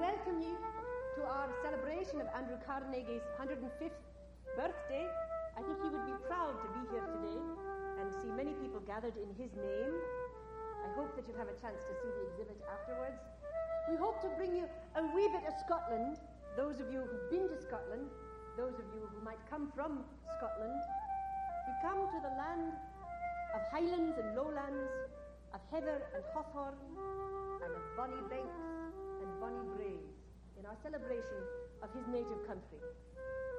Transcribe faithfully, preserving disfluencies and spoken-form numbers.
welcome you to our celebration of Andrew Carnegie's one hundred fifth birthday. I think he would be proud to be here today and see many people gathered in his name. I hope that you'll have a chance to see the exhibit afterwards. We hope to bring you a wee bit of Scotland, those of you who've been to Scotland, those of you who might come from Scotland. We come to the land of highlands and lowlands, of heather and hawthorn, and of bonny banks and bonny braes in our celebration of his native country.